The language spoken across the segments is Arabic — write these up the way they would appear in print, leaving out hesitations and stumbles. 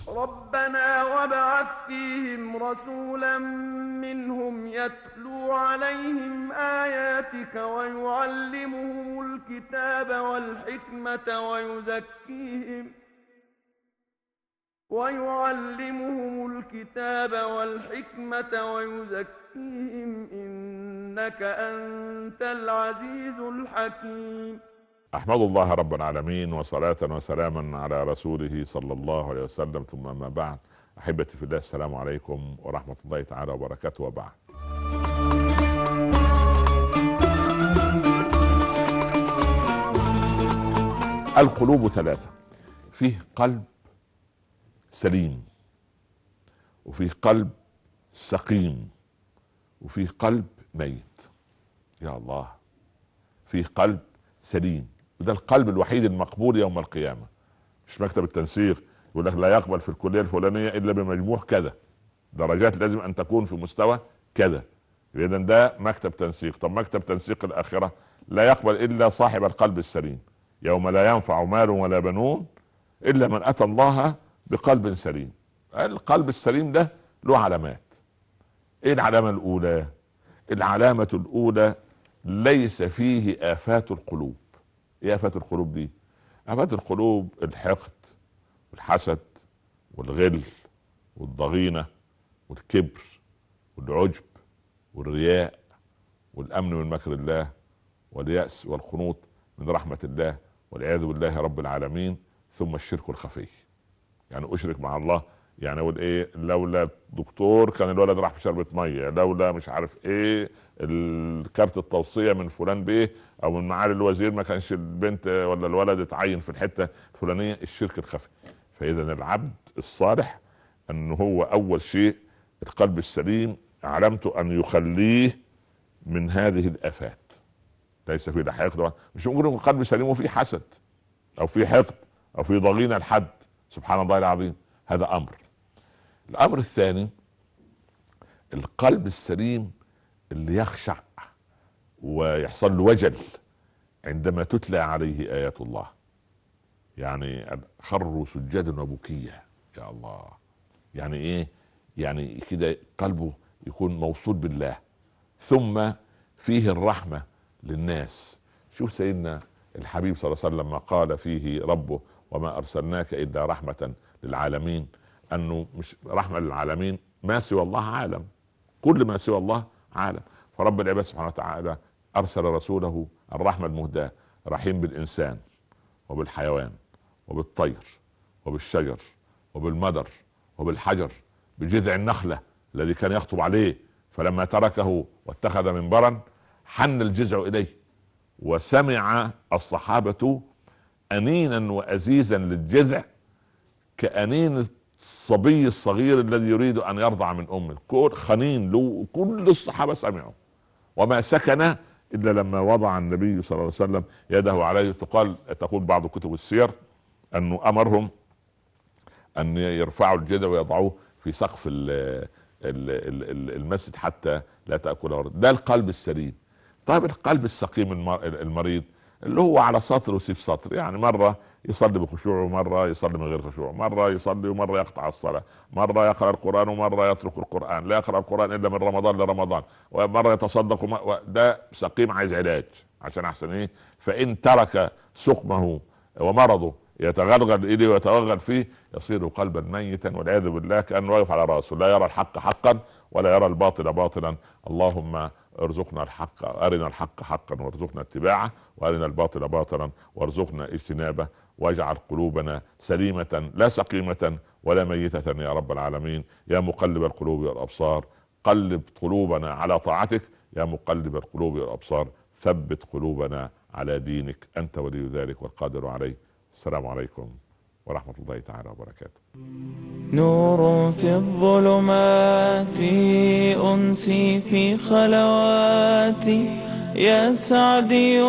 ربنا وابعث فيهم رسولا منهم يتلو عليهم آياتك ويعلمهم الكتاب والحكمة ويزكيهم إنك أنت العزيز الحكيم. أحمد الله رب العالمين، وصلاة وسلاما على رسوله صلى الله عليه وسلم، ثم ما بعد. أحبتي في الله، السلام عليكم ورحمة الله تعالى وبركاته. وبعد، القلوب ثلاثة: فيه قلب سليم، وفيه قلب سقيم، وفيه قلب ميت. يا الله، فيه قلب سليم، وده القلب الوحيد المقبول يوم القيامة. مش مكتب التنسيق يقول لك لا يقبل في الكلية الفلانية إلا بمجموع كذا، درجات لازم أن تكون في مستوى كذا، إذن ده مكتب تنسيق. طب مكتب تنسيق الآخرة لا يقبل إلا صاحب القلب السليم، يوم لا ينفع مال ولا بنون إلا من أتى الله بقلب سليم. القلب السليم ده له علامات. إيه العلامة الأولى؟ العلامة الأولى: ليس فيه آفات القلوب. ايه آفات القلوب دي؟ آفات القلوب: الحقد والحسد والغل والضغينة والكبر والعجب والرياء والأمن من مكر الله واليأس والقنوط من رحمة الله والعياذ بالله رب العالمين. ثم الشرك الخفي، يعني أشرك مع الله، يعني اقول ايه، لولا دكتور كان الولد راح في شربة مية، لولا مش عارف ايه الكارت التوصية من فلان بيه او من معالي الوزير ما كانش البنت ولا الولد اتعين في الحتة الفلانية. الشرك الخفي. فاذا العبد الصالح ان هو اول شيء القلب السليم علامته ان يخليه من هذه الافات. ليس فيه لا حقد، مش ممكن يكون قلب سليم وفيه حسد او فيه حقد او فيه ضغينة الحد، سبحان الله العظيم. هذا امر. الامر الثاني: القلب السليم اللي يخشع ويحصل له وجل عندما تتلى عليه ايات الله، يعني خروا سجدا وبكيا. يا الله، يعني ايه؟ يعني كده قلبه يكون موصول بالله، ثم فيه الرحمة للناس. شوف سيدنا الحبيب صلى الله عليه وسلم ما قال فيه ربه: وما ارسلناك الا رحمة للعالمين. انه مش رحمة للعالمين، ما سوى الله عالم، كل ما سوى الله عالم. فرب العباد سبحانه وتعالى ارسل رسوله الرحمة المهداة، رحيم بالانسان وبالحيوان وبالطير وبالشجر وبالمدر وبالحجر، بجذع النخلة الذي كان يخطب عليه، فلما تركه واتخذ منبرا حن الجذع اليه، وسمع الصحابة انينا وازيزا للجذع كأنين الصبي الصغير الذي يريد ان يرضع من امه، كل خنين له. كل الصحابة سمعوا، وما سكن الا لما وضع النبي صلى الله عليه وسلم يده عليه. تقول بعض كتب السير انه امرهم ان يرفعوا الجذع ويضعوه في سقف المسجد حتى لا تأكل ورد. ده القلب السليم. طيب القلب السقيم المريض اللي هو على سطر وسيف سطر، يعني مرة يصلي بخشوع ومرة يصلي من غير خشوع، مرة يصلي ومرة يقطع الصلاة، مرة يقرأ القرآن ومرة يترك القرآن، لا يقرأ القرآن إلا من رمضان لرمضان، ومرة يتصدق. ده سقيم عايز علاج عشان أحسن إيه. فإن ترك سقمه ومرضه يتغلغل إليه ويتوغل فيه يصير قلبا ميتا والعياذ بالله، كأنه واقف على رأسه لا يرى الحق حقا ولا يرى الباطل باطلا. اللهم ارزقنا الحق، أرنا الحق حقا وارزقنا اتباعه، وأرنا الباطل باطلا وارزقنا اجتنابه، واجعل قلوبنا سليمة لا سقيمة ولا ميتة يا رب العالمين. يا مقلب القلوب والأبصار قلب قلوبنا على طاعتك، يا مقلب القلوب والأبصار ثبت قلوبنا على دينك، أنت ولي ذلك والقادر عليه. السلام عليكم ورحمة الله تعالى وبركاته. نور في الظلمات أنسي في خلواتي، يا سعدي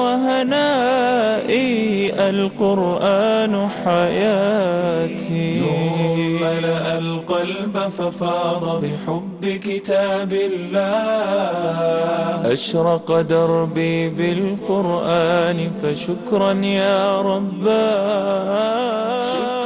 وهنائي القرآن حياتي. نور ملأ القلب ففاض بحب كتاب الله، أشرق دربي بالقرآن فشكرا يا رباه.